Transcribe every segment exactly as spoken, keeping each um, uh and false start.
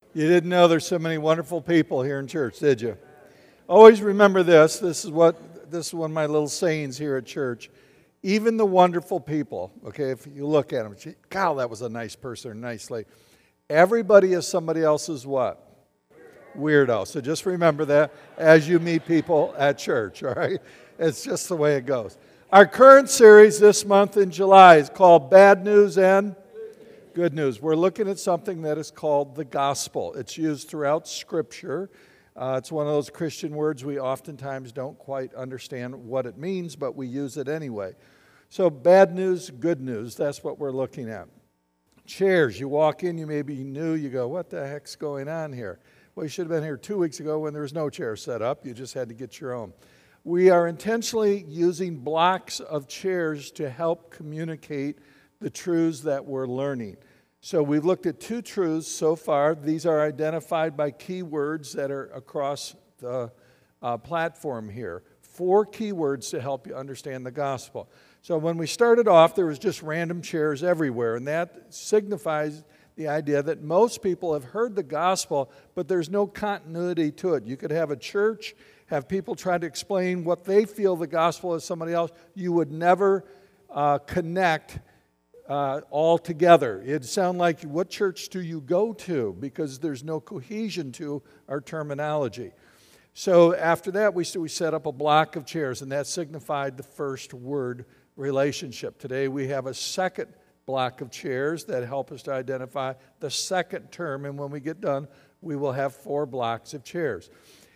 You didn't know there's so many wonderful people here in church, did you? Always remember this. This is what this is one of my little sayings here at church. Even the wonderful people, okay, if you look at them, God, that was a nice person, a nice lady. Everybody is somebody else's what? Weirdo. So just remember that as you meet people at church, all right? It's just the way it goes. Our current series this month in July is called Bad News and Good News. We're looking at something that is called the gospel. It's used throughout Scripture. Uh, it's one of those Christian words we oftentimes don't quite understand what it means, but we use it anyway. So bad news, good news, that's what we're looking at. Chairs. You walk in, you may be new, you go, what the heck's going on here? Well, you should have been here two weeks ago when there was no chair set up. You just had to get your own. We are intentionally using blocks of chairs to help communicate the truths that we're learning. So we've looked at two truths so far. These are identified by keywords that are across the uh, platform here. Four keywords to help you understand the gospel. So when we started off, there was just random chairs everywhere, and that signifies the idea that most people have heard the gospel, but there's no continuity to it. You could have a church, have people try to explain what they feel the gospel is to somebody else. You would never uh, connect uh, all together. It'd sound like, what church do you go to? Because there's no cohesion to our terminology. So after that, we, we set up a block of chairs, and that signified the first word, relationship. Today we have a second block of chairs that help us to identify the second term, and when we get done, we will have four blocks of chairs.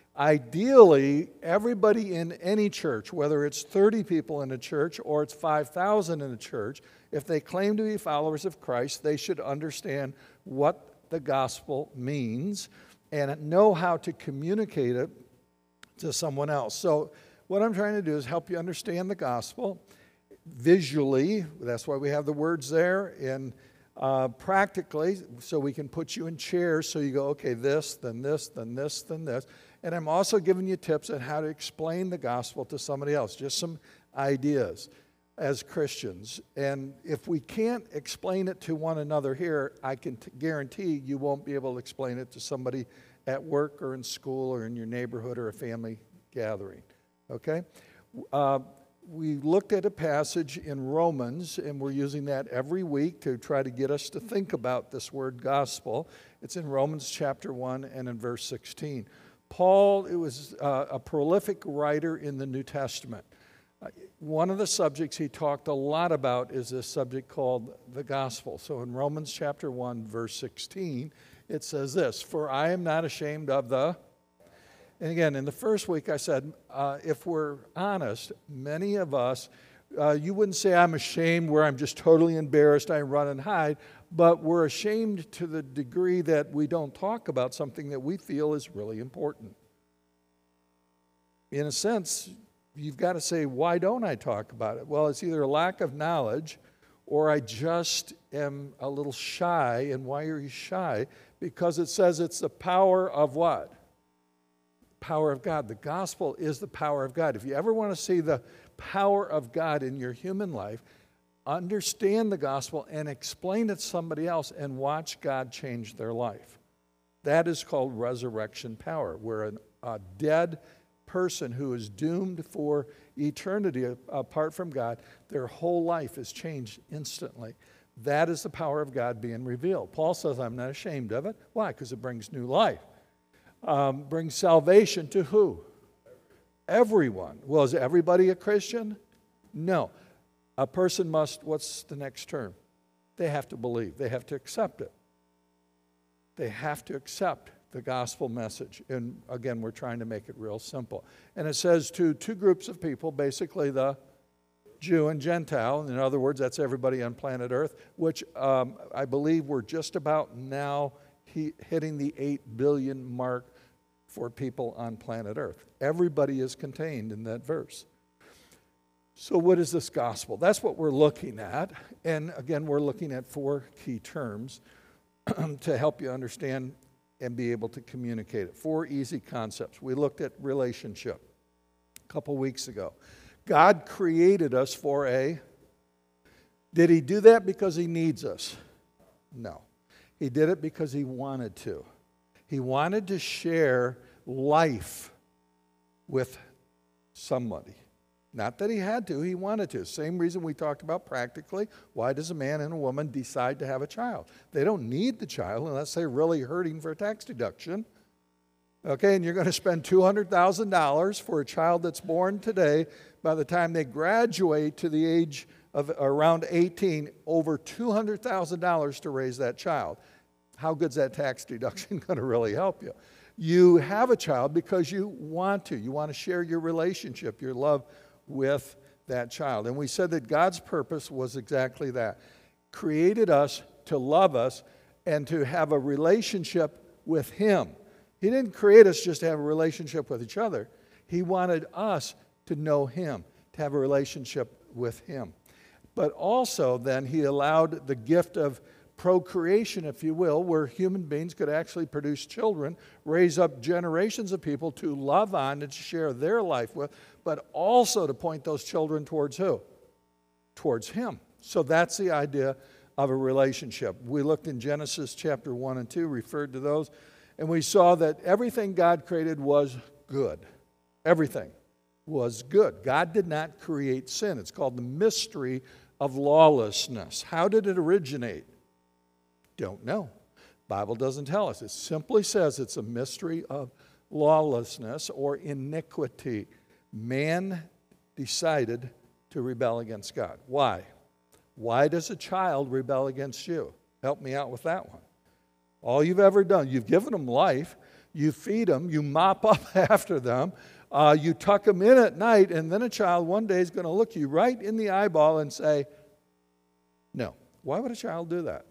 Ideally, everybody in any church, whether it's thirty people in a church or it's five thousand in a church, if they claim to be followers of Christ, they should understand what the gospel means and know how to communicate it to someone else. So what I'm trying to do is help you understand the gospel visually. That's why we have the words there, and uh, practically, so we can put you in chairs so you go, okay, this, then this, then this, then this. And I'm also giving you tips on how to explain the gospel to somebody else, just some ideas as Christians. And if we can't explain it to one another here, I can t- guarantee you won't be able to explain it to somebody at work or in school or in your neighborhood or a family gathering. Okay? Uh, we looked at a passage in Romans, and we're using that every week to try to get us to think about this word gospel. It's in Romans chapter one and in verse sixteen. Paul, it was uh, a prolific writer in the New Testament. Uh, one of the subjects he talked a lot about is this subject called the gospel. So in Romans chapter one, verse sixteen, it says this, "For I am not ashamed of the..." And again, in the first week I said, uh, if we're honest, many of us, uh, you wouldn't say I'm ashamed where I'm just totally embarrassed, I run and hide, but we're ashamed to the degree that we don't talk about something that we feel is really important. In a sense, you've got to say, why don't I talk about it? Well, it's either a lack of knowledge or I just am a little shy. And why are you shy? Because it says it's the power of what? Power of God. The gospel is the power of God. If you ever want to see the power of God in your human life, understand the gospel and explain it to somebody else and watch God change their life. That is called resurrection power, where an, a dead person who is doomed for eternity apart from God, their whole life is changed instantly. That is the power of God being revealed. Paul says, I'm not ashamed of it. Why? Because it brings new life. Um, brings salvation to who? Everyone. Well, is everybody a Christian? No. A person must, what's the next term? They have to believe. They have to accept it. They have to accept the gospel message. And again, we're trying to make it real simple. And it says to two groups of people, basically the Jew and Gentile. In other words, that's everybody on planet Earth, which um, I believe we're just about now he, hitting the eight billion mark for people on planet Earth. Everybody is contained in that verse. So what is this gospel? That's what we're looking at. And again, we're looking at four key terms to help you understand and be able to communicate it. Four easy concepts. We looked at relationship a couple weeks ago. God created us for a... Did he do that because he needs us? No. He did it because he wanted to. He wanted to share life with somebody. Not that he had to, he wanted to. Same reason we talked about practically. Why does a man and a woman decide to have a child? They don't need the child unless they're really hurting for a tax deduction. Okay, and you're going to spend two hundred thousand dollars for a child that's born today. By the time they graduate to the age of around eighteen, over two hundred thousand dollars to raise that child. How good's that tax deduction going to really help you? You have a child because you want to. You want to share your relationship, your love with that child. And we said that God's purpose was exactly that. Created us to love us and to have a relationship with Him. He didn't create us just to have a relationship with each other. He wanted us to know Him, to have a relationship with Him. But also then He allowed the gift of procreation, if you will, where human beings could actually produce children, raise up generations of people to love on and to share their life with, but also to point those children towards who? Towards Him. So that's the idea of a relationship. We looked in Genesis chapter one and two, referred to those, and we saw that everything God created was good. Everything was good. God did not create sin. It's called the mystery of lawlessness. How did it originate? Don't know. Bible doesn't tell us. It simply says it's a mystery of lawlessness or iniquity. Man decided to rebel against God. Why? Why does a child rebel against you? Help me out with that one. All you've ever done, you've given them life, you feed them, you mop up after them, uh, you tuck them in at night, and then a child one day is going to look you right in the eyeball and say, no. Why would a child do that?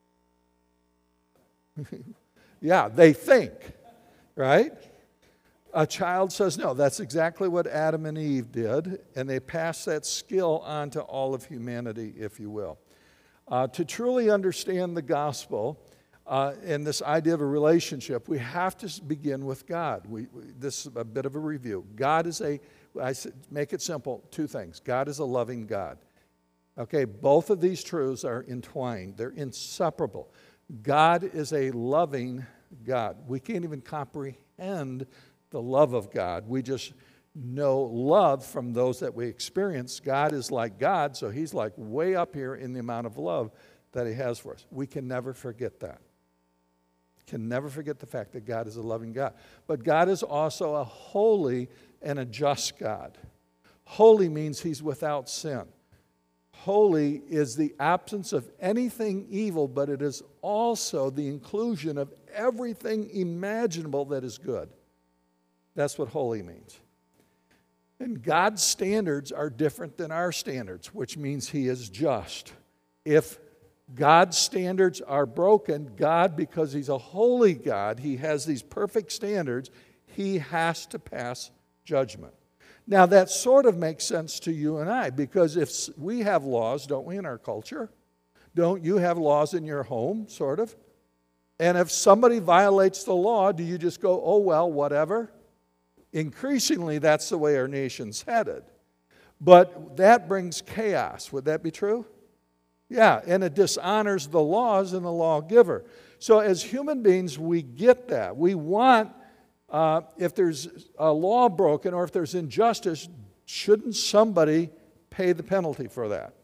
Yeah, they think, right? A child says no. That's exactly what Adam and Eve did, and they passed that skill on to all of humanity, if you will. Uh, to truly understand the gospel uh, and this idea of a relationship, we have to begin with God. We, we, this is a bit of a review. God is a, I make it simple, two things. God is a loving God. Okay, both of these truths are entwined. They're inseparable. God is a loving God. We can't even comprehend the love of God. We just know love from those that we experience. God is like God, so He's like way up here in the amount of love that He has for us. We can never forget that. Can never forget the fact that God is a loving God. But God is also a holy and a just God. Holy means He's without sin. Holy is the absence of anything evil, but it is also the inclusion of everything imaginable that is good. That's what holy means. And God's standards are different than our standards, which means He is just. If God's standards are broken, God, because He's a holy God, He has these perfect standards, He has to pass judgment. Now, that sort of makes sense to you and I, because if we have laws, don't we, in our culture? Don't you have laws in your home, sort of? And if somebody violates the law, do you just go, oh, well, whatever? Increasingly, that's the way our nation's headed. But that brings chaos. Would that be true? Yeah, and it dishonors the laws and the lawgiver. So as human beings, we get that. We want... Uh, if there's a law broken or if there's injustice, shouldn't somebody pay the penalty for that?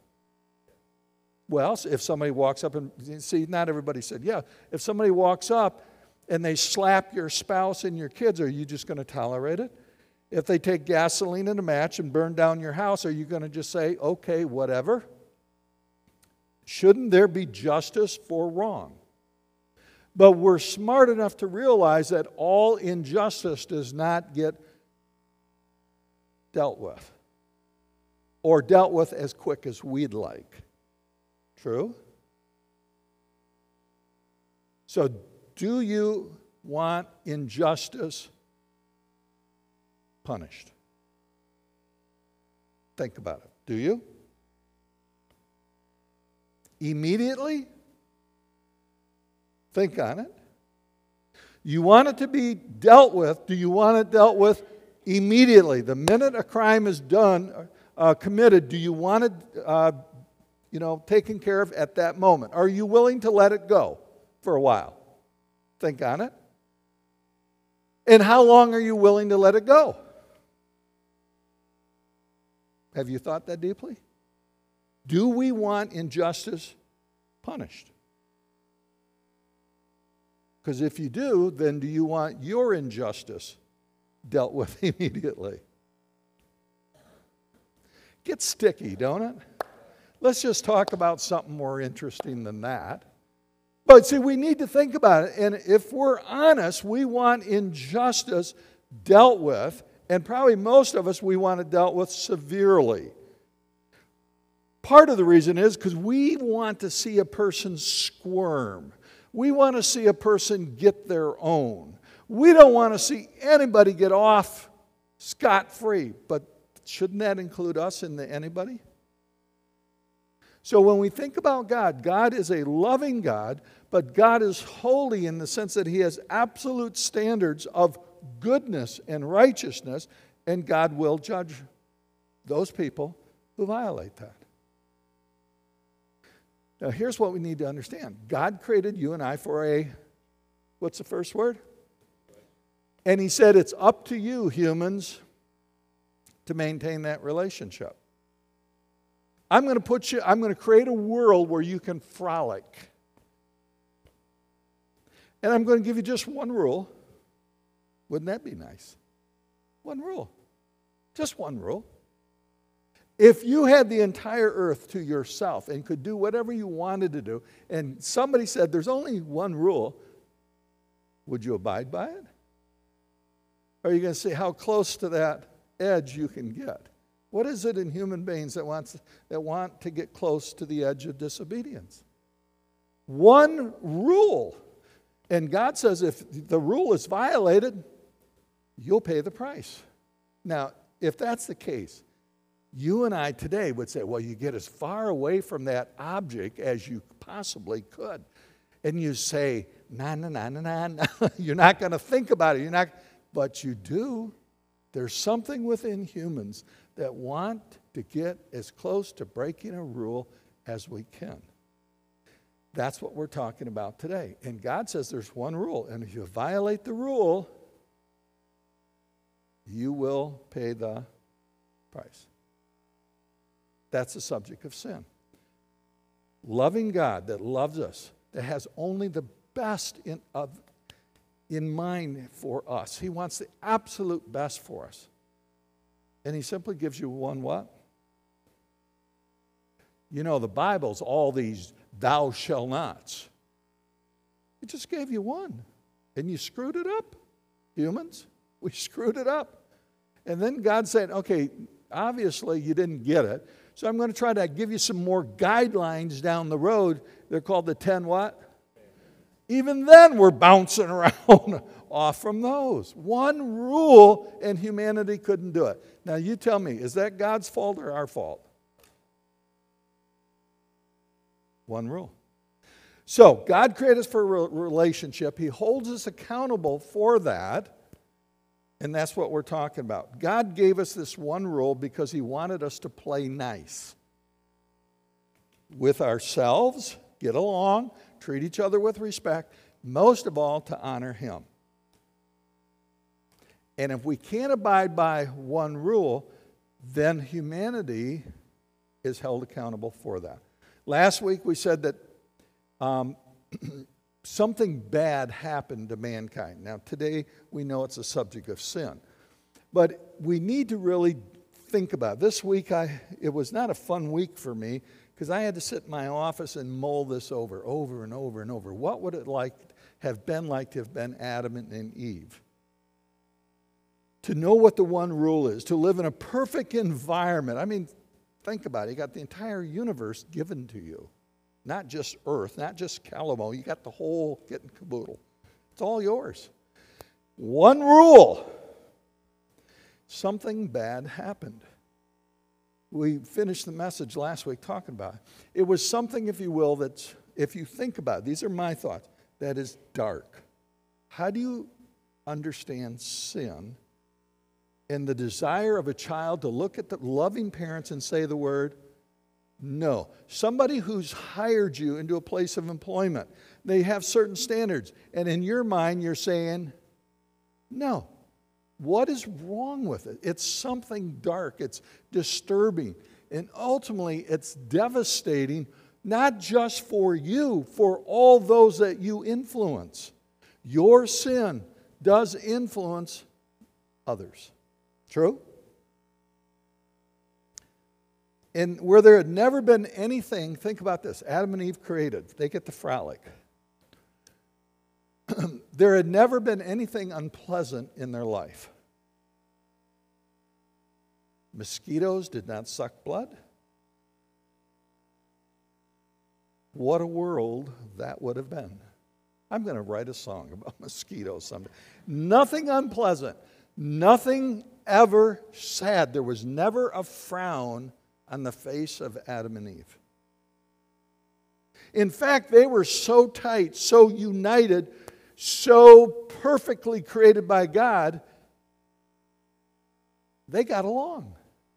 Well, if somebody walks up and, see, not everybody said, yeah. If somebody walks up and they slap your spouse and your kids, are you just going to tolerate it? If they take gasoline and a match and burn down your house, are you going to just say, okay, whatever? Shouldn't there be justice for wrong? But we're smart enough to realize that all injustice does not get dealt with, or dealt with as quick as we'd like. True? So, do you want injustice punished? Think about it. Do you? Immediately? Think on it. You want it to be dealt with. Do you want it dealt with immediately? The minute a crime is done, uh, committed, do you want it, uh, you know, taken care of at that moment? Are you willing to let it go for a while? Think on it. And how long are you willing to let it go? Have you thought that deeply? Do we want injustice punished? Because if you do, then do you want your injustice dealt with immediately? Gets sticky, don't it? Let's just talk about something more interesting than that. But see, we need to think about it. And if we're honest, we want injustice dealt with. And probably most of us, we want it dealt with severely. Part of the reason is because we want to see a person squirm. We want to see a person get their own. We don't want to see anybody get off scot-free. But shouldn't that include us in the anybody? So when we think about God, God is a loving God, but God is holy in the sense that He has absolute standards of goodness and righteousness, and God will judge those people who violate that. Now, here's what we need to understand. God created you and I for a, what's the first word? And He said, it's up to you, humans, to maintain that relationship. I'm going to put you, I'm going to create a world where you can frolic. And I'm going to give you just one rule. Wouldn't that be nice? One rule. Just one rule. If you had the entire earth to yourself and could do whatever you wanted to do, and somebody said there's only one rule, would you abide by it? Or are you going to see how close to that edge you can get? What is it in human beings that wants that want to get close to the edge of disobedience? One rule. And God says if the rule is violated, you'll pay the price. Now, if that's the case, you and I today would say, well, you get as far away from that object as you possibly could. And you say, nah, nah, nah, nah, nah, nah. You're not going to think about it. You're not, but you do. There's something within humans that want to get as close to breaking a rule as we can. That's what we're talking about today. And God says there's one rule. And if you violate the rule, you will pay the price. That's the subject of sin. Loving God that loves us, that has only the best in, of, in mind for us. He wants the absolute best for us. And He simply gives you one what? You know, the Bible's all these thou shall nots. He just gave you one. And you screwed it up, humans. We screwed it up. And then God said, okay, obviously you didn't get it. So I'm going to try to give you some more guidelines down the road. They're called the ten what? Even then we're bouncing around off from those. One rule and humanity couldn't do it. Now you tell me, is that God's fault or our fault? One rule. So God created us for a relationship. He holds us accountable for that. And that's what we're talking about. God gave us this one rule because He wanted us to play nice with ourselves, get along, treat each other with respect, most of all to honor Him. And if we can't abide by one rule, then humanity is held accountable for that. Last week we said that um, something bad happened to mankind. Now today we know it's a subject of sin. But we need to really think about it. This week I, it was not a fun week for me because I had to sit in my office and mull this over, over and over and over. What would it like have been like to have been Adam and Eve? To know what the one rule is, to live in a perfect environment. I mean, think about it. You got the entire universe given to you. Not just Earth, not just Calamo. You got the whole kit and caboodle. It's all yours. One rule. Something bad happened. We finished the message last week talking about it. It was something, if you will, that's, if you think about it, these are my thoughts, that is dark. How do you understand sin and the desire of a child to look at the loving parents and say the word no? Somebody who's hired you into a place of employment, they have certain standards. And in your mind, you're saying, No. What is wrong with it? It's something dark. It's disturbing. And ultimately, it's devastating, not just for you, for all those that you influence. Your sin does influence others. True? And where there had never been anything, think about this, Adam and Eve created, they get the frolic. There had never been anything unpleasant in their life. Mosquitoes did not suck blood. What a world that would have been. I'm going to write a song about mosquitoes someday. Nothing unpleasant, nothing ever sad. There was never a frown on the face of Adam and Eve. In fact, they were so tight, so united, so perfectly created by God, they got along.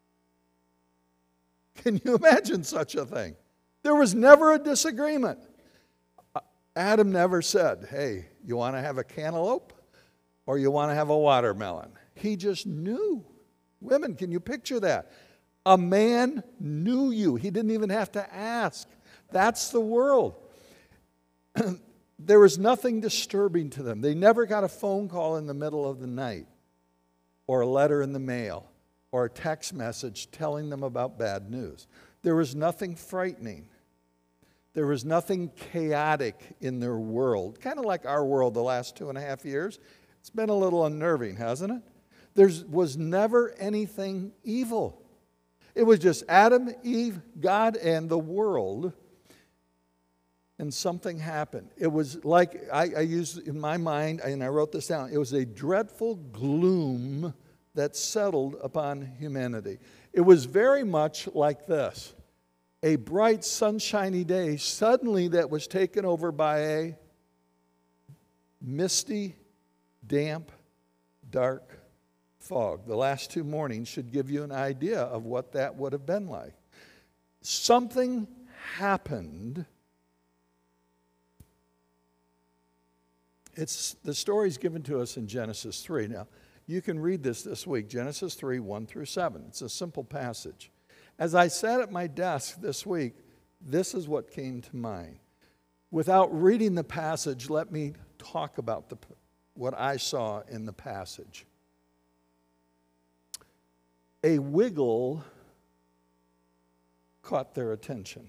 Can you imagine such a thing? There was never a disagreement. Adam never said, hey, you want to have a cantaloupe or you want to have a watermelon? He just knew. Women, can you picture that? A man knew you. He didn't even have to ask. That's the world. There was nothing disturbing to them. They never got a phone call in the middle of the night or a letter in the mail or a text message telling them about bad news. There was nothing frightening. There was nothing chaotic in their world. Kind of like our world the last two and a half years. It's been a little unnerving, hasn't it? There was never anything evil. It was just Adam, Eve, God, and the world. And something happened. It was like, I, I used in my mind, and I wrote this down, it was a dreadful gloom that settled upon humanity. It was very much like this. A bright, sunshiny day suddenly that was taken over by a misty, damp, dark fog. The last two mornings should give you an idea of what that would have been like. Something happened. It's the story's given to us in Genesis three. Now, you can read this this week, Genesis three, one through seven. It's a simple passage. As I sat at my desk this week, this is what came to mind. Without reading the passage, let me talk about the, what I saw in the passage. A wiggle caught their attention.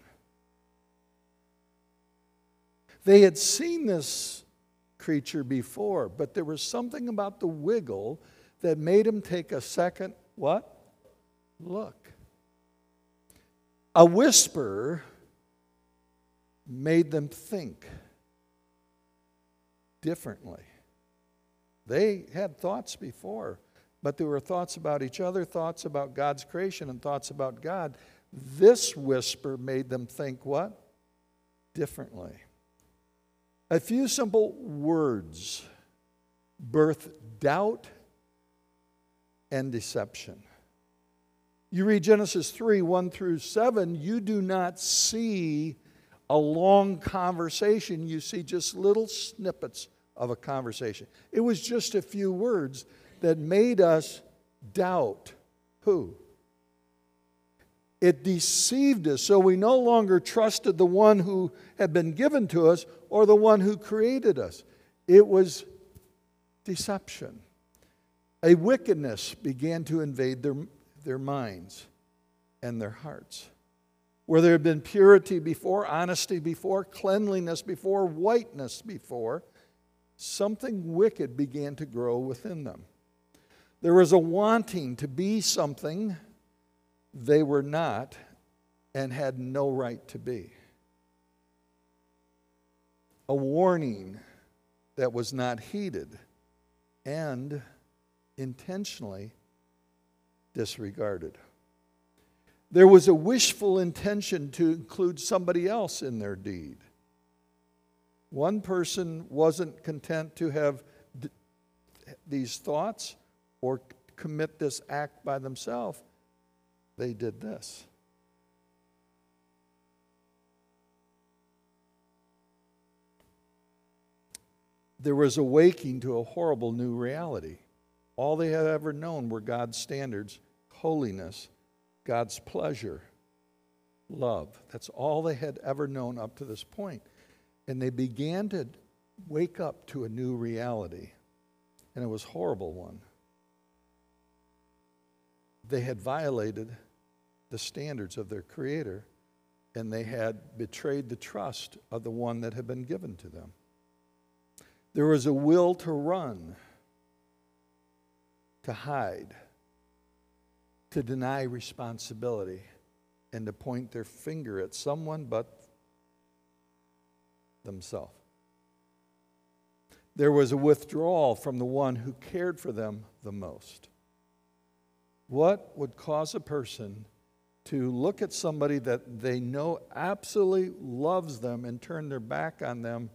They had seen this creature before, but there was something about the wiggle that made him take a second, what? Look. A whisper made them think differently. They had thoughts before, but there were thoughts about each other, thoughts about God's creation, and thoughts about God. This whisper made them think what? Differently. A few simple words birth doubt and deception. You read Genesis three, one through seven, you do not see a long conversation. You see just little snippets of a conversation. It was just a few words that made us doubt who? It deceived us, so we no longer trusted the one who had been given to us or the one who created us. It was deception. A wickedness began to invade their, their minds and their hearts. Where there had been purity before, honesty before, cleanliness before, whiteness before, something wicked began to grow within them. There was a wanting to be something they were not and had no right to be. A warning that was not heeded and intentionally disregarded. There was a wishful intention to include somebody else in their deed. One person wasn't content to have d- these thoughts or commit this act by themselves. They did this. there was a waking to a horrible new reality. All they had ever known were God's standards, holiness, God's pleasure, love. That's all they had ever known up to this point. And they began to wake up to a new reality, and it was a horrible one. They had violated the standards of their Creator, and they had betrayed the trust of the one that had been given to them. There was a will to run, to hide, to deny responsibility, and to point their finger at someone but themselves. There was a withdrawal from the one who cared for them the most. What would cause a person to look at somebody that they know absolutely loves them and turn their back on them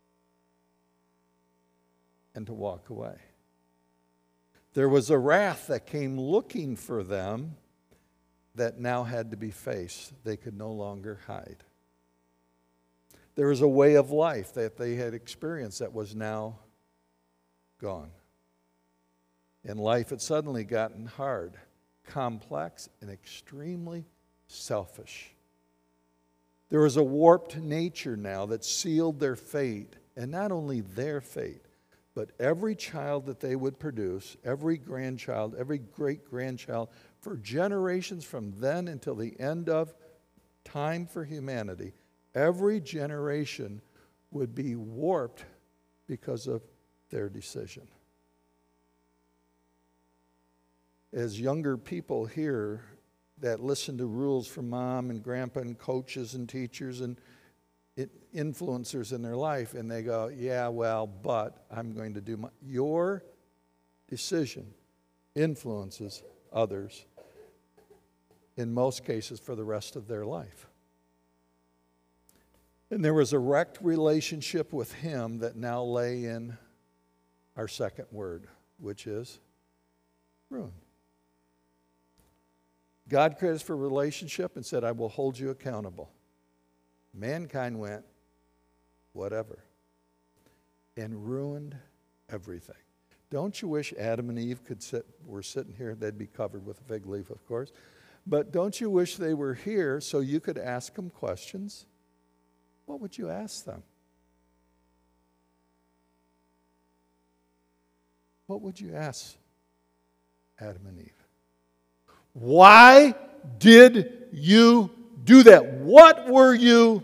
and to walk away? There was a wrath that came looking for them that now had to be faced. They could no longer hide. There was a way of life that they had experienced that was now gone. And life had suddenly gotten hard, complex, and extremely selfish. There was a warped nature now that sealed their fate, and not only their fate, but every child that they would produce, every grandchild, every great-grandchild, for generations from then until the end of time for humanity, every generation would be warped because of their decision. As younger people here that listen to rules from mom and grandpa and coaches and teachers and influencers in their life, and they go, yeah, well, but I'm going to do my... Your decision influences others, in most cases, for the rest of their life. And there was a wrecked relationship with Him that now lay in our second word, which is ruin. God created us for relationship and said, I will hold you accountable. Mankind went, whatever, and ruined everything. Don't you wish Adam and Eve could sit, were sitting here, they'd be covered with a fig leaf, of course, but don't you wish they were here so you could ask them questions? What would you ask them? What would you ask Adam and Eve? Why did you do that? What were you?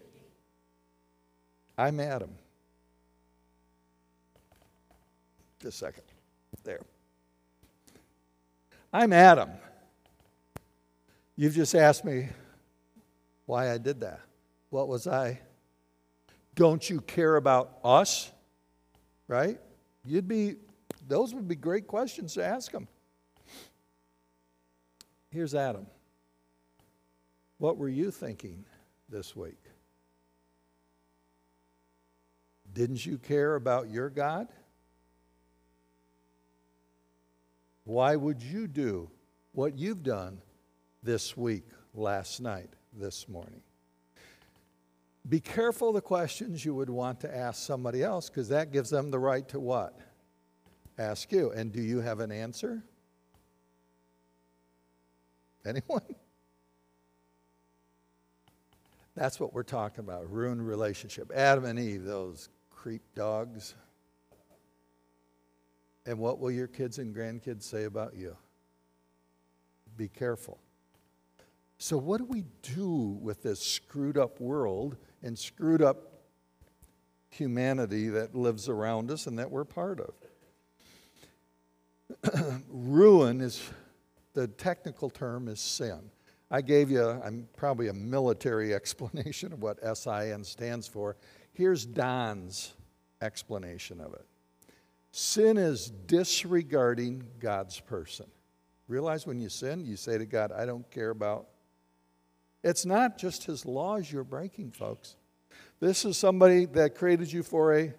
I'm Adam. Just a second. There. I'm Adam. You've just asked me why I did that. What was I? Don't you care about us? Right? You'd be, those would be great questions to ask them. Here's Adam. What were you thinking this week? Didn't you care about your God? Why would you do what you've done this week, last night, this morning? Be careful the questions you would want to ask somebody else, because that gives them the right to what? Ask you. And do you have an answer? Anyone? That's what we're talking about, ruined relationship. Adam and Eve, those creep dogs. And what will your kids and grandkids say about you? Be careful. So what do we do with this screwed up world and screwed up humanity that lives around us and that we're part of? Ruin is, the technical term is sin. I gave you, I'm probably a military explanation of what S I N stands for. Here's Don's explanation of it. Sin is disregarding God's person. Realize when you sin, you say to God, I don't care about. It's not just His laws you're breaking, folks. This is somebody that created you for a,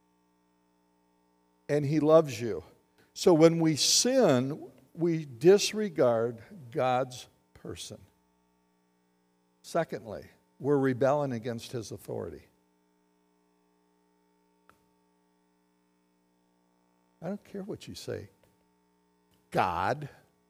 and He loves you. So when we sin, we disregard God's person. Secondly, we're rebelling against His authority. I don't care what you say. God.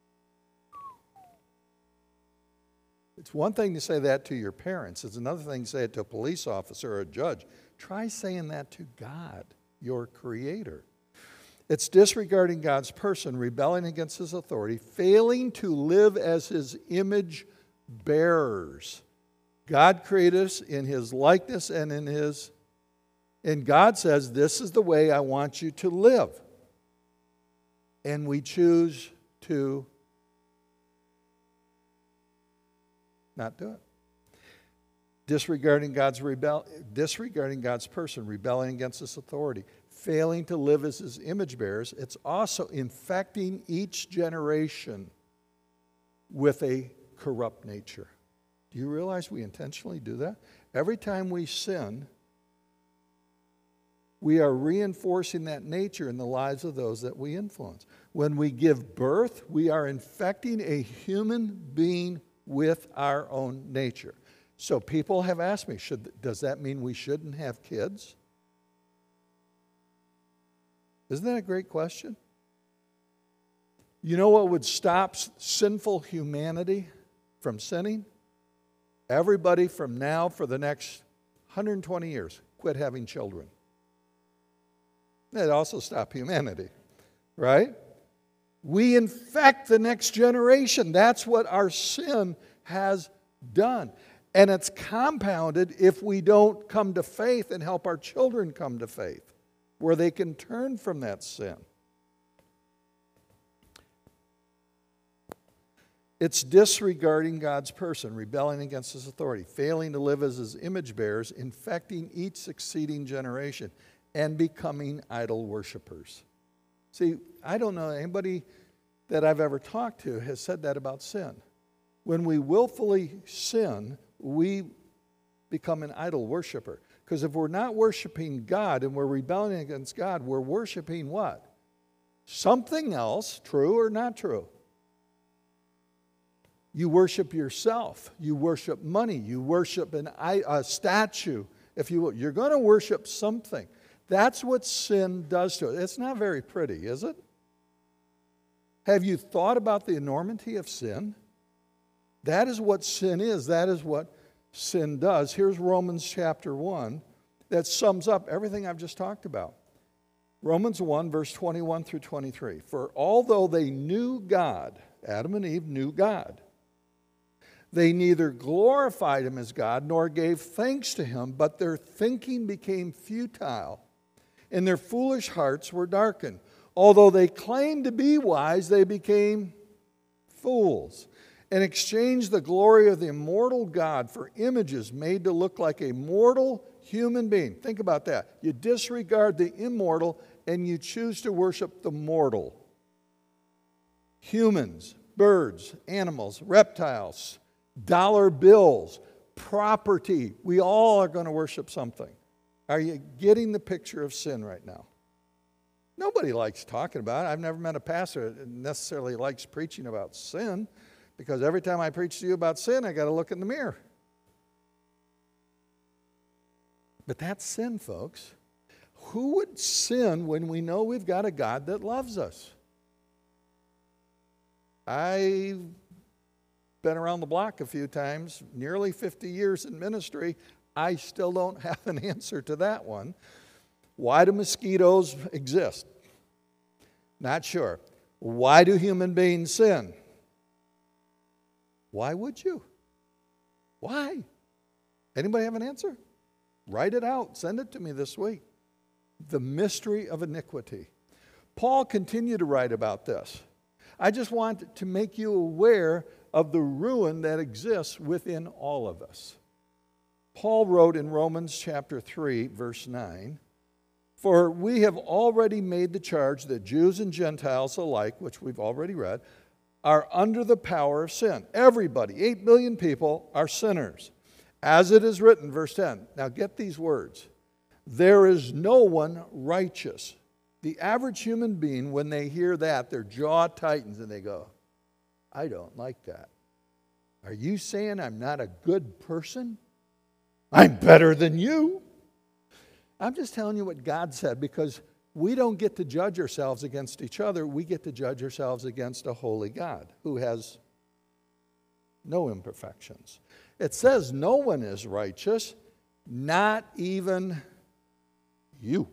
It's one thing to say that to your parents. It's another thing to say it to a police officer or a judge. Try saying that to God, your Creator. It's disregarding God's person, rebelling against His authority, failing to live as His image bearers. God created us in His likeness and in His... And God says, this is the way I want you to live. And we choose to not do it. Disregarding God's rebel, disregarding God's person, rebelling against His authority, failing to live as His image bearers. It's also infecting each generation with a corrupt nature. Do you realize we intentionally do that? Every time we sin, we are reinforcing that nature in the lives of those that we influence. When we give birth, we are infecting a human being with our own nature. So people have asked me, should, does that mean we shouldn't have kids? Isn't that a great question? You know what would stop sinful humanity from sinning? Everybody from now for the next one hundred twenty years, quit having children. That'd also stop humanity, right? We infect the next generation. That's what our sin has done. And it's compounded if we don't come to faith and help our children come to faith, where they can turn from that sin. It's disregarding God's person, rebelling against His authority, failing to live as His image bearers, infecting each succeeding generation, and becoming idol worshipers. See, I don't know anybody that I've ever talked to has said that about sin. When we willfully sin, we become an idol worshiper. Because if we're not worshiping God and we're rebelling against God, we're worshiping what? Something else, true or not true. You worship yourself. You worship money. You worship an, a statue, if you will. You're going to worship something. That's what sin does to it. It's not very pretty, is it? Have you thought about the enormity of sin? That is what sin is. That is what sin does. Here's Romans chapter one that sums up everything I've just talked about. Romans one, verse twenty-one through twenty-three. For although they knew God, Adam and Eve knew God, they neither glorified Him as God nor gave thanks to Him, but their thinking became futile, and their foolish hearts were darkened. Although they claimed to be wise, they became fools and exchanged the glory of the immortal God for images made to look like a mortal human being. Think about that. You disregard the immortal and you choose to worship the mortal. Humans, birds, animals, reptiles, dollar bills, property. We all are going to worship something. Are you getting the picture of sin right now? Nobody likes talking about it. I've never met a pastor that necessarily likes preaching about sin, because every time I preach to you about sin, I got to look in the mirror. But that's sin, folks. Who would sin when we know we've got a God that loves us? I've been around the block a few times, nearly fifty years in ministry. I still don't have an answer to that one. Why do mosquitoes exist? Not sure. Why do human beings sin? Why would you? Why? Anybody have an answer? Write it out. Send it to me this week. The mystery of iniquity. Paul continued to write about this. I just want to make you aware of the ruin that exists within all of us. Paul wrote in Romans chapter three, verse nine, for we have already made the charge that Jews and Gentiles alike, which we've already read, are under the power of sin. Everybody, eight billion people, are sinners. As it is written, verse ten. Now get these words. There is no one righteous. The average human being, when they hear that, their jaw tightens and they go, I don't like that. Are you saying I'm not a good person? I'm better than you. I'm just telling you what God said, because we don't get to judge ourselves against each other. We get to judge ourselves against a holy God who has no imperfections. It says no one is righteous, not even you.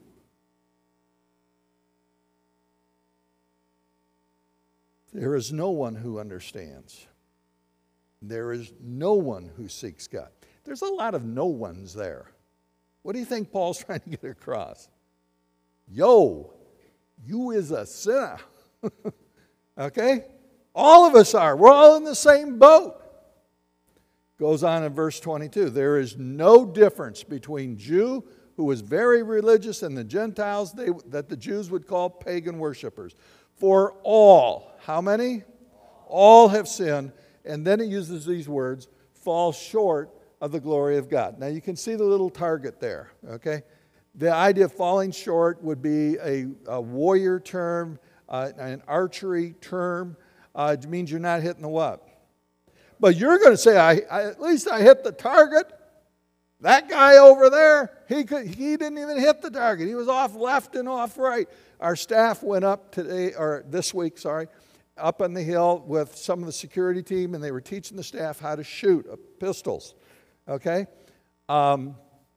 There is no one who understands. There is no one who seeks God. There's a lot of no ones there. What do you think Paul's trying to get across? Yo, you is a sinner. Okay? All of us are. We're all in the same boat. Goes on in verse twenty-two. There is no difference between Jew, who was very religious, and the Gentiles they, that the Jews would call pagan worshipers. For all, how many? All have sinned. And then it uses these words, fall short of the glory of God. Now you can see the little target there, okay? The idea of falling short would be a, a warrior term, uh, an archery term. Uh, it means you're not hitting the what? But you're going to say, I, I, at least I hit the target. That guy over there, he, could, he didn't even hit the target. He was off left and off right. Our staff went up today, or this week, sorry, up on the hill with some of the security team, and they were teaching the staff how to shoot uh, pistols. Okay? Um,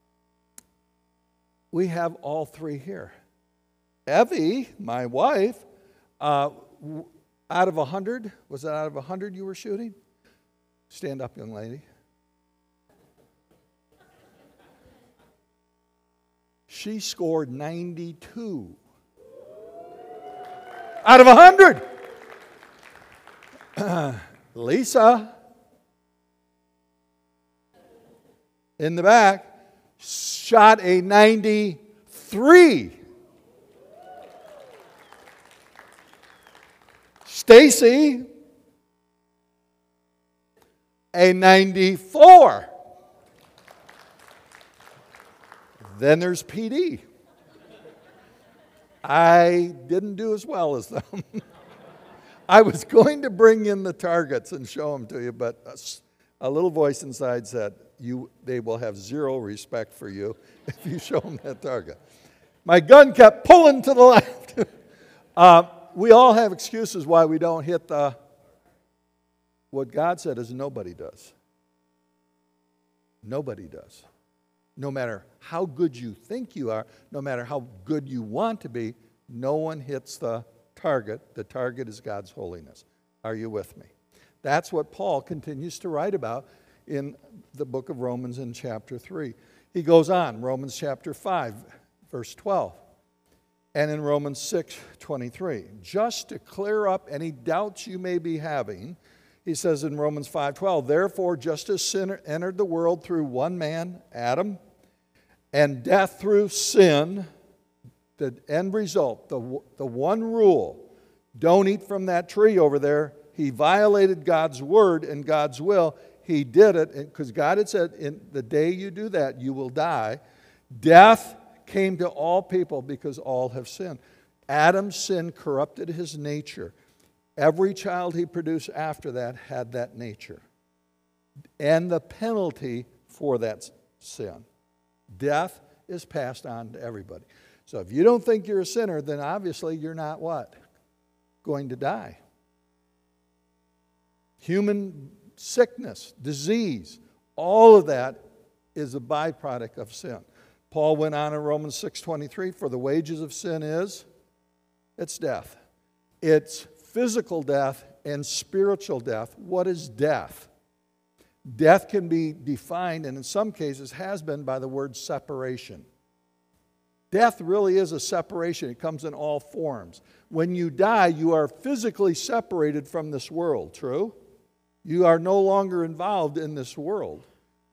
we have all three here. Evie, my wife, uh, out of a hundred, was it out of a hundred you were shooting? Stand up, young lady. She scored ninety-two. Out of a hundred. Lisa, in the back, shot a ninety-three. Stacy, a ninety-four. Then there's P D. I didn't do as well as them. I was going to bring in the targets and show them to you, but a, a little voice inside said, "You, they will have zero respect for you if you show them that target." My gun kept pulling to the left. uh, we all have excuses why we don't hit the, what God said is nobody does. Nobody does. No matter how good you think you are, no matter how good you want to be, no one hits the target. The target is God's holiness. Are you with me? That's what Paul continues to write about in the book of Romans in chapter three. He goes on, Romans chapter five, verse twelve, and in Romans six, twenty-three. Just to clear up any doubts you may be having, he says in Romans five twelve, therefore, just as sin entered the world through one man, Adam, and death through sin, the end result, the, the one rule, don't eat from that tree over there. He violated God's word and God's will. He did it because God had said, in the day you do that, you will die. Death came to all people because all have sinned. Adam's sin corrupted his nature. Every child he produced after that had that nature. And the penalty for that sin. Death is passed on to everybody. So if you don't think you're a sinner, then obviously you're not what? Going to die. Human sickness, disease, all of that is a byproduct of sin. Paul went on in Romans six twenty-three, for the wages of sin is, it's death. It's physical death and spiritual death. What is death? Death can be defined, and in some cases has been, by the word separation. Death really is a separation. It comes in all forms. When you die, you are physically separated from this world, true? You are no longer involved in this world.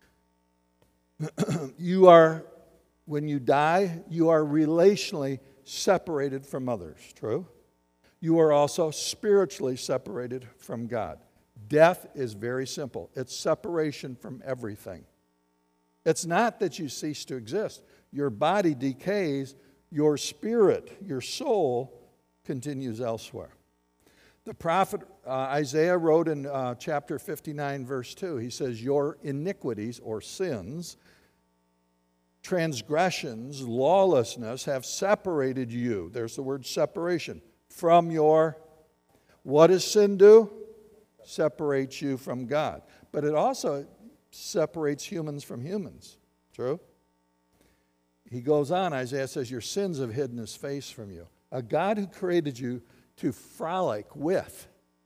You are, when you die, you are relationally separated from others, true? You are also spiritually separated from God. Death is very simple. It's separation from everything. It's not that you cease to exist. Your body decays, your spirit, your soul continues elsewhere. The prophet uh, Isaiah wrote in uh, chapter fifty-nine, verse two, he says, your iniquities or sins transgressions, lawlessness have separated you. There's the word separation. From your, what does sin do? Separates you from God. But it also separates humans from humans. True? He goes on, Isaiah says, your sins have hidden his face from you. A God who created you to frolic with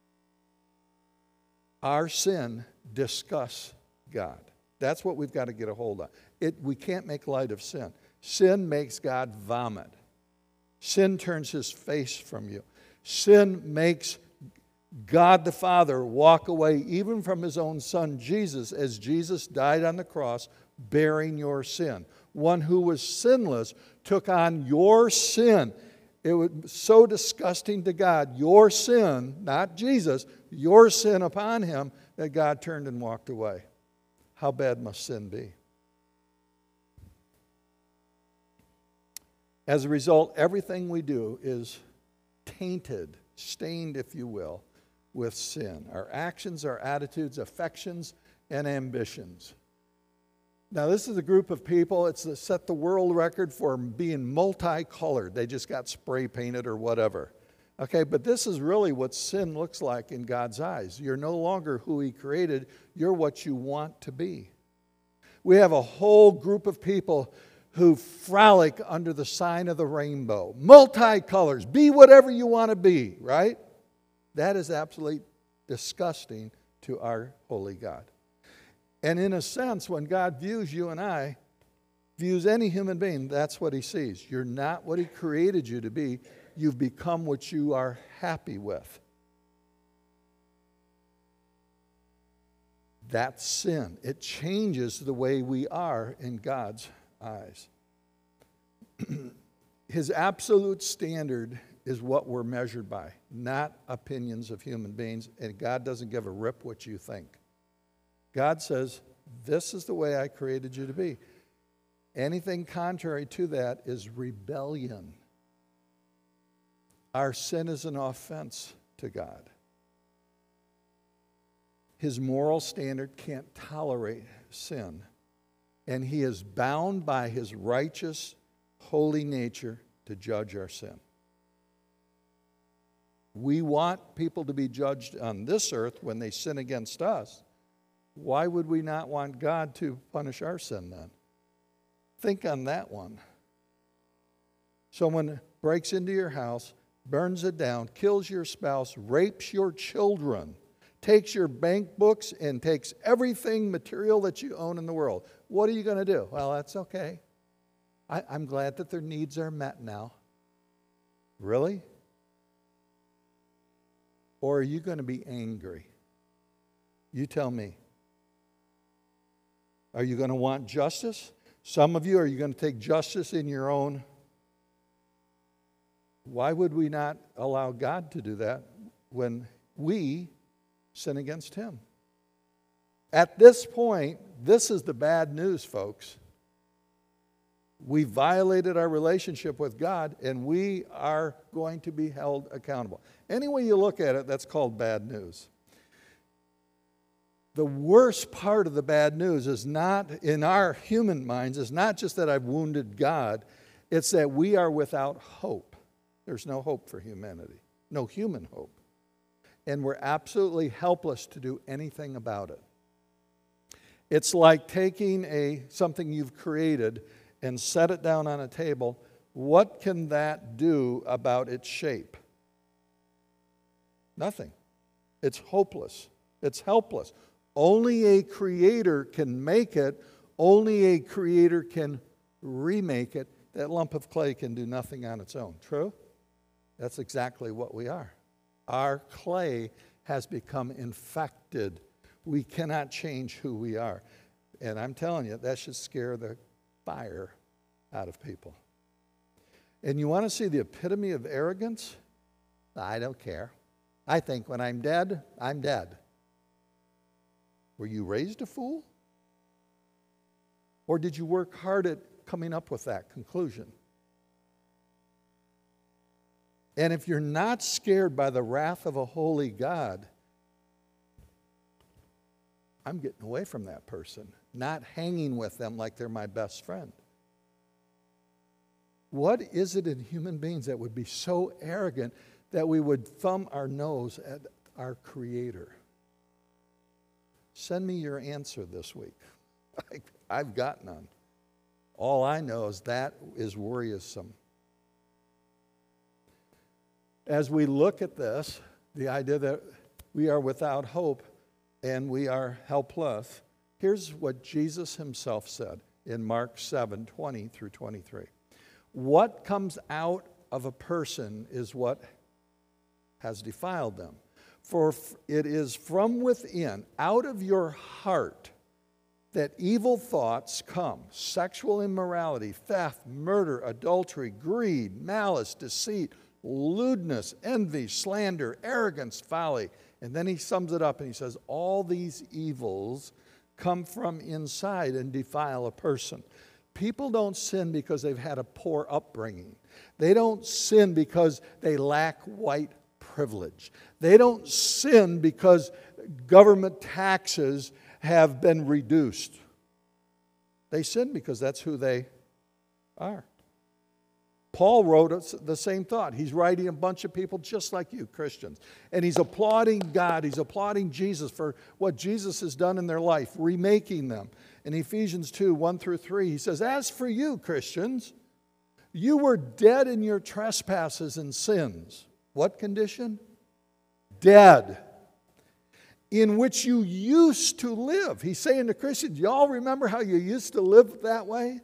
our sin disgusts God. That's what we've got to get a hold of. It, we can't make light of sin. Sin makes God vomit. Sin turns his face from you. Sin makes God the Father walk away even from his own Son Jesus, as Jesus died on the cross bearing your sin. One who was sinless took on your sin. It was so disgusting to God, your sin, not Jesus, your sin upon him, that God turned and walked away. How bad must sin be? As a result, everything we do is tainted, stained, if you will, with sin. Our actions, our attitudes, affections, and ambitions. Now, this is a group of people, it's set the world record for being multicolored. They just got spray painted or whatever. Okay, but this is really what sin looks like in God's eyes. You're no longer who he created, you're what you want to be. We have a whole group of people who frolic under the sign of the rainbow. Multicolors, be whatever you want to be, right? That is absolutely disgusting to our holy God. And in a sense, when God views you and I, views any human being, that's what he sees. You're not what he created you to be. You've become what you are happy with. That's sin. It changes the way we are in God's eyes. His absolute standard is what we're measured by, not opinions of human beings. And God doesn't give a rip what you think. God says, this is the way I created you to be. Anything contrary to that is rebellion. Our sin is an offense to God. His moral standard can't tolerate sin. And he is bound by his righteous, holy nature to judge our sin. We want people to be judged on this earth when they sin against us. Why would we not want God to punish our sin then? Think on that one. Someone breaks into your house, burns it down, kills your spouse, rapes your children, takes your bank books, and takes everything material that you own in the world. What are you going to do? Well, that's okay. I, I'm glad that their needs are met now. Really? Or are you going to be angry? You tell me. Are you going to want justice? Some of you, are you going to take justice in your own? Why would we not allow God to do that when we sin against him? At this point, this is the bad news, folks. We violated our relationship with God, and we are going to be held accountable. Any way you look at it, that's called bad news. The worst part of the bad news is not, in our human minds, is not just that I've wounded God, it's that we are without hope. There's no hope for humanity, no human hope. And we're absolutely helpless to do anything about it. It's like taking a something you've created and set it down on a table. What can that do about its shape? Nothing. It's hopeless. It's helpless. Only a creator can make it. Only a creator can remake it. That lump of clay can do nothing on its own. True? That's exactly what we are. Our clay has become infected. We cannot change who we are. And I'm telling you, that should scare the fire out of people. And you want to see the epitome of arrogance? I don't care. I think when I'm dead, I'm dead. Were you raised a fool? Or did you work hard at coming up with that conclusion? And if you're not scared by the wrath of a holy God, I'm getting away from that person, not hanging with them like they're my best friend. What is it in human beings that would be so arrogant that we would thumb our nose at our Creator? Send me your answer this week. I, I've got none. All I know is that is worrisome. As we look at this, the idea that we are without hope and we are helpless, here's what Jesus himself said in Mark seven, twenty through twenty-three. What comes out of a person is what has defiled them. For it is from within, out of your heart, that evil thoughts come: sexual immorality, theft, murder, adultery, greed, malice, deceit, lewdness, envy, slander, arrogance, folly. And then he sums it up and he says, all these evils come from inside and defile a person. People don't sin because they've had a poor upbringing. They don't sin because they lack white privilege. They don't sin because government taxes have been reduced. They sin because that's who they are. Paul wrote us the same thought. He's writing a bunch of people just like you, Christians. And he's applauding God. He's applauding Jesus for what Jesus has done in their life, remaking them. In Ephesians two, one through three, he says, as for you, Christians, you were dead in your trespasses and sins. What condition? Dead. In which you used to live. He's saying to Christians, y'all remember how you used to live that way?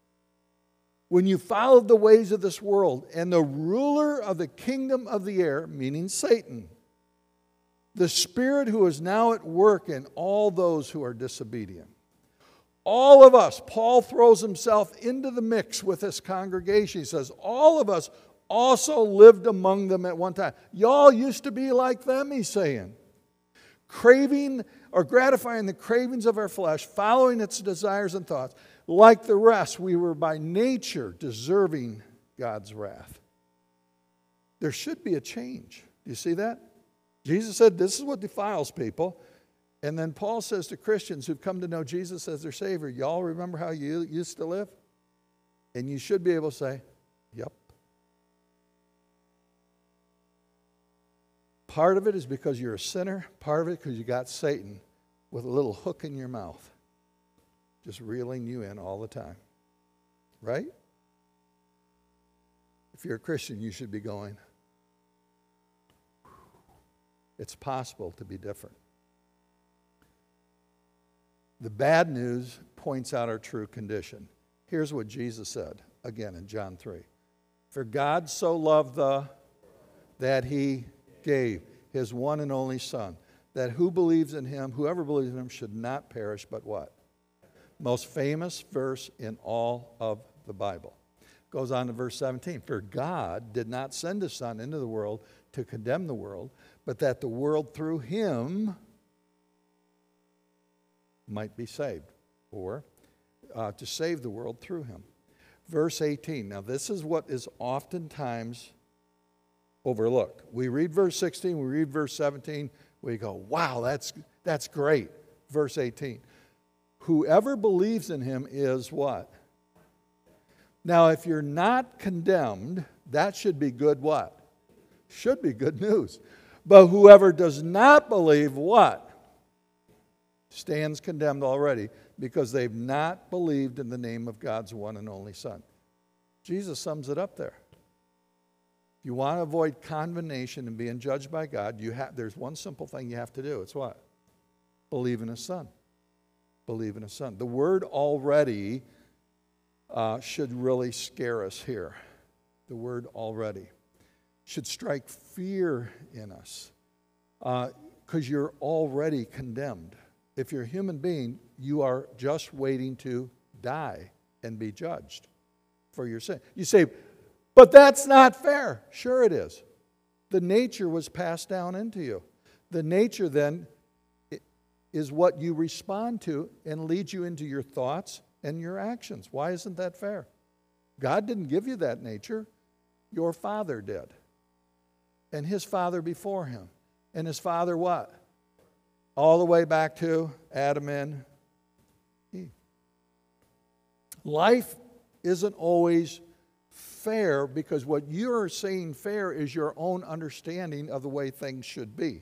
When you followed the ways of this world, and the ruler of the kingdom of the air, meaning Satan, the spirit who is now at work in all those who are disobedient. All of us, Paul throws himself into the mix with this congregation. He says, all of us also lived among them at one time. Y'all used to be like them, he's saying. Craving or gratifying the cravings of our flesh, following its desires and thoughts. Like the rest, we were by nature deserving God's wrath. There should be a change. Do you see that? Jesus said this is what defiles people. And then Paul says to Christians who've come to know Jesus as their Savior, y'all remember how you used to live? And you should be able to say, yep. Part of it is because you're a sinner. Part of it because you got Satan with a little hook in your mouth, just reeling you in all the time. Right? If you're a Christian, you should be going, it's possible to be different. The bad news points out our true condition. Here's what Jesus said, again in John three. For God so loved the, that he gave his one and only Son, that who believes in him, whoever believes in him should not perish, but what? Most famous verse in all of the Bible. Goes on to verse seventeen. For God did not send his Son into the world to condemn the world, but that the world through him might be saved, or uh, to save the world through him. Verse eighteen. Now this is what is oftentimes overlooked. We read verse sixteen, we read verse seventeen, we go, wow, that's that's great. Verse eighteen. Whoever believes in him is what? Now, if you're not condemned, that should be good what? Should be good news. But whoever does not believe what? Stands condemned already because they've not believed in the name of God's one and only Son. Jesus sums it up there. If you want to avoid condemnation and being judged by God, you have, there's one simple thing you have to do. It's what? Believe in his Son. Believe in his Son. The word already uh, should really scare us here. The word already should strike fear in us because uh, you're already condemned. If you're a human being, you are just waiting to die and be judged for your sin. You say, but that's not fair. Sure it is. The nature was passed down into you. The nature then is what you respond to and leads you into your thoughts and your actions. Why isn't that fair? God didn't give you that nature. Your father did. And his father before him. And his father what? All the way back to Adam and Eve. Life isn't always fair, because what you're saying fair is your own understanding of the way things should be.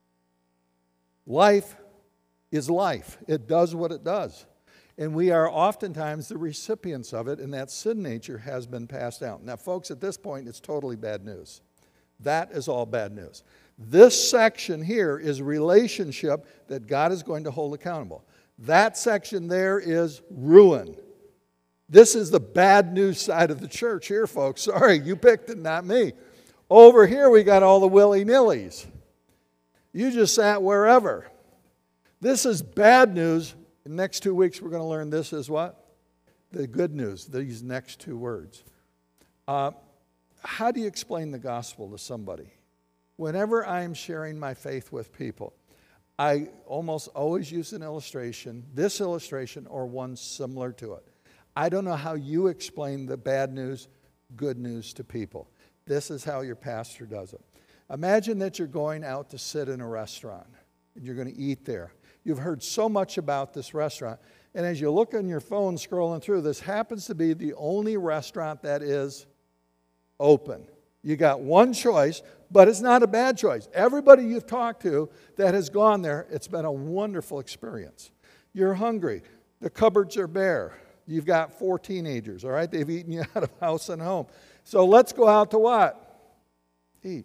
Life is life. It does what it does. And we are oftentimes the recipients of it, and that sin nature has been passed down. Now, folks, at this point, it's totally bad news. That is all bad news. This section here is relationship that God is going to hold accountable. That section there is ruin. This is the bad news side of the church here, folks. Sorry, you picked it, not me. Over here, we got all the willy-nillys. You just sat wherever. This is bad news. In the next two weeks, we're going to learn this is what? The good news, these next two words. Uh, how do you explain the gospel to somebody? Whenever I'm sharing my faith with people, I almost always use an illustration, this illustration or one similar to it. I don't know how you explain the bad news, good news to people. This is how your pastor does it. Imagine that you're going out to sit in a restaurant and you're going to eat there. You've heard so much about this restaurant, and as you look on your phone scrolling through, this happens to be the only restaurant that is open. You got one choice, but it's not a bad choice. Everybody you've talked to that has gone there, it's been a wonderful experience. You're hungry. The cupboards are bare. You've got four teenagers, all right? They've eaten you out of house and home. So let's go out to what? Eat.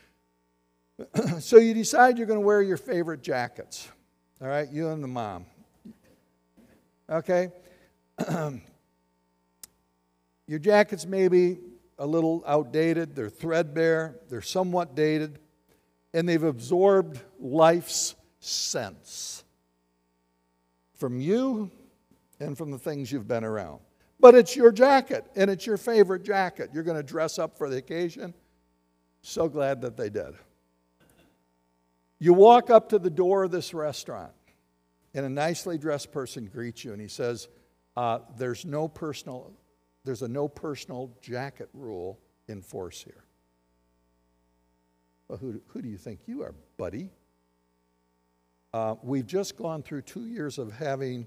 So you decide you're going to wear your favorite jackets, all right? You and the mom. Okay? Your jackets may be a little outdated, they're threadbare, they're somewhat dated, and they've absorbed life's sense from you and from the things you've been around. But it's your jacket, and it's your favorite jacket. You're going to dress up for the occasion. So glad that they did. You walk up to the door of this restaurant, and a nicely dressed person greets you, and he says, uh, there's no personal There's a no personal jacket rule in force here. Well, who, who do you think you are, buddy? Uh, we've just gone through two years of having,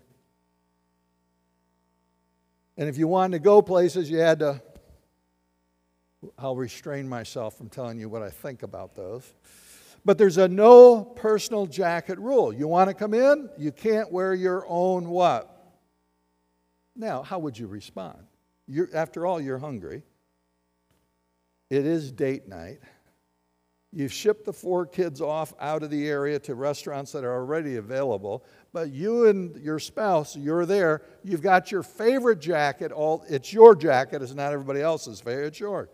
and if you wanted to go places, you had to, I'll restrain myself from telling you what I think about those. But there's a no personal jacket rule. You want to come in, you can't wear your own what? Now, how would you respond? You're, after all, you're hungry. It is date night. You've shipped the four kids off out of the area to restaurants that are already available, but you and your spouse, you're there. You've got your favorite jacket. All it's your jacket. It's not everybody else's favorite. It's yours.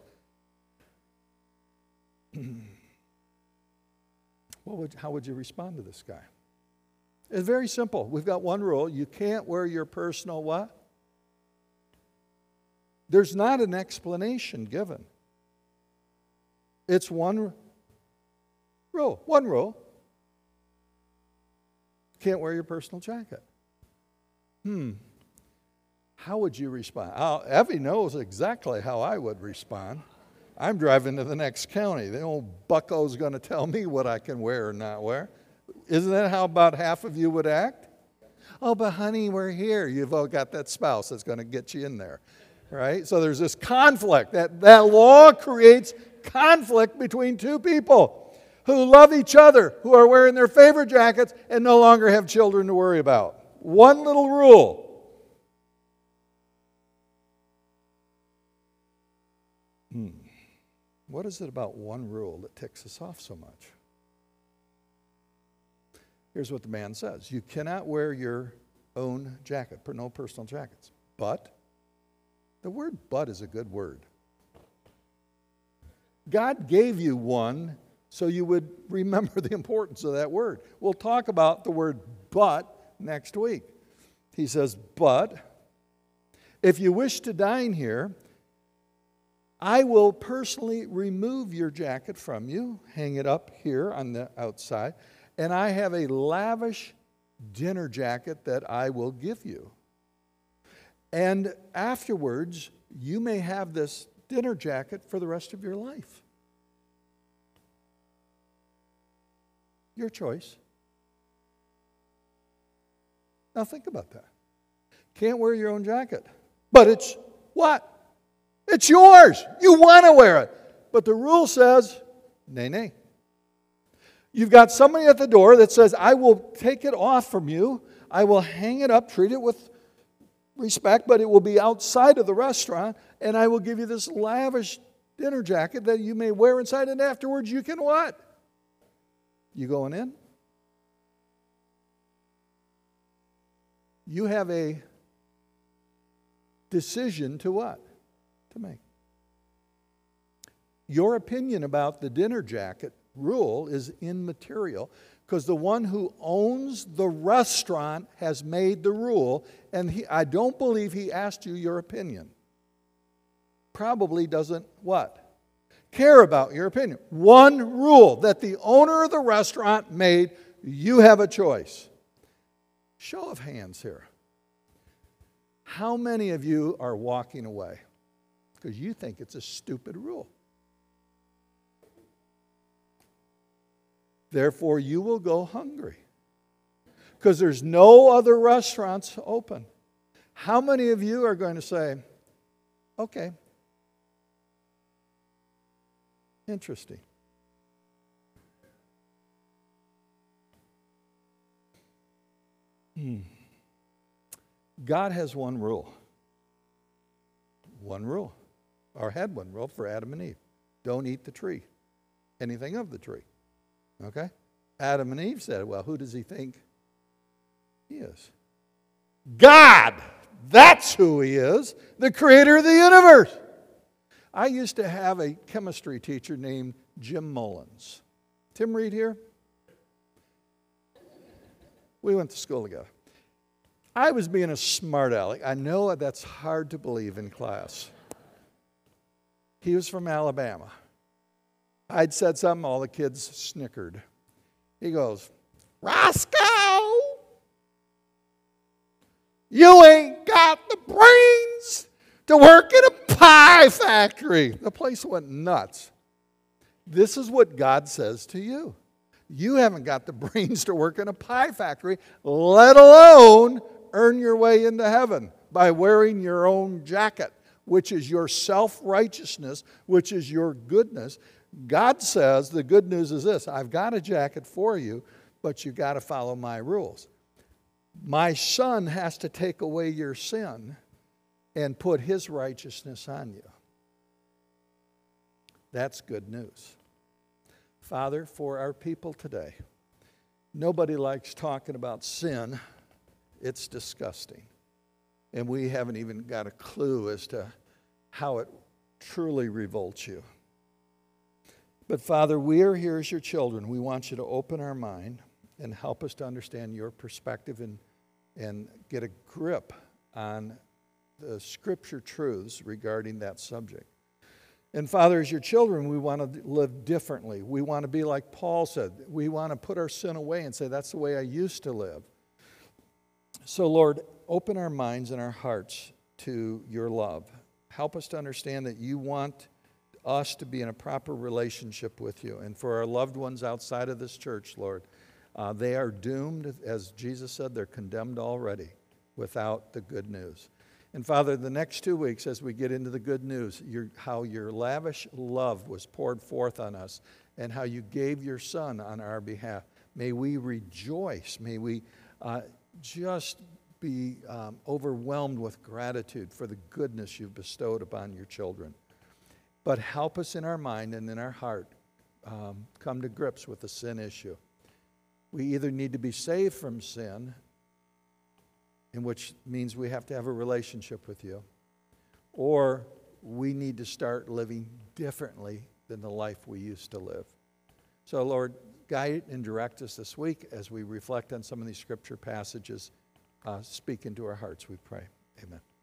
What would, how would you respond to this guy? It's very simple. We've got one rule. You can't wear your personal what? There's not an explanation given. It's one rule. One rule. Can't wear your personal jacket. Hmm. How would you respond? Oh, Evie knows exactly how I would respond. I'm driving to the next county. The old bucko's going to tell me what I can wear or not wear. Isn't that how about half of you would act? Oh, but honey, we're here. You've all got that spouse that's going to get you in there. Right? So there's this conflict. That, that law creates conflict between two people who love each other, who are wearing their favorite jackets and no longer have children to worry about. One little rule. Hmm. What is it about one rule that ticks us off so much? Here's what the man says. You cannot wear your own jacket, no personal jackets, but the word but is a good word. God gave you one so you would remember the importance of that word. We'll talk about the word but next week. He says, but if you wish to dine here, I will personally remove your jacket from you, hang it up here on the outside, and I have a lavish dinner jacket that I will give you. And afterwards, you may have this dinner jacket for the rest of your life. Your choice. Now think about that. Can't wear your own jacket. But it's what? It's yours. You want to wear it. But the rule says, nay, nay. You've got somebody at the door that says, I will take it off from you. I will hang it up, treat it with respect, but it will be outside of the restaurant, and I will give you this lavish dinner jacket that you may wear inside, and afterwards you can what? You going in? You have a decision to what? To make. Your opinion about the dinner jacket rule is immaterial because the one who owns the restaurant has made the rule, and he, I don't believe he asked you your opinion. Probably doesn't what? Care about your opinion. One rule that the owner of the restaurant made, you have a choice. Show of hands here. How many of you are walking away because you think it's a stupid rule? Therefore, you will go hungry because there's no other restaurants open. How many of you are going to say, okay, interesting. Hmm. God has one rule. One rule. Or had one rule for Adam and Eve. Don't eat the tree. Anything of the tree. Okay? Adam and Eve said, well, who does he think he is? God! That's who he is. The creator of the universe. I used to have a chemistry teacher named Jim Mullins. Tim Reed here? We went to school together. I was being a smart aleck. I know that's hard to believe in class. He was from Alabama. I'd said something, all the kids snickered. He goes, Roscoe, you ain't got the brains to work in a pie factory. The place went nuts. This is what God says to you. You haven't got the brains to work in a pie factory, let alone earn your way into heaven by wearing your own jacket, which is your self-righteousness, which is your goodness. God says the good news is this: I've got a jacket for you, but you've got to follow my rules. My son has to take away your sin and put his righteousness on you. That's good news. Father, for our people today, nobody likes talking about sin. It's disgusting. And we haven't even got a clue as to how it truly revolts you. But Father, we are here as your children. We want you to open our mind and help us to understand your perspective and, and get a grip on the scripture truths regarding that subject. And Father, as your children, we want to live differently. We want to be like Paul said. We want to put our sin away and say, that's the way I used to live. So Lord, open our minds and our hearts to your love. Help us to understand that you want us to be in a proper relationship with you. And for our loved ones outside of this church, Lord, uh, they are doomed. As Jesus said, they're condemned already without the good news. And Father, the next two weeks as we get into the good news, your, how your lavish love was poured forth on us and how you gave your Son on our behalf, may we rejoice. May we uh, just be um, overwhelmed with gratitude for the goodness you've bestowed upon your children. But help us in our mind and in our heart um, come to grips with the sin issue. We either need to be saved from sin, in which means we have to have a relationship with you, or we need to start living differently than the life we used to live. So, Lord, guide and direct us this week as we reflect on some of these scripture passages. Uh, speak into our hearts, we pray. Amen.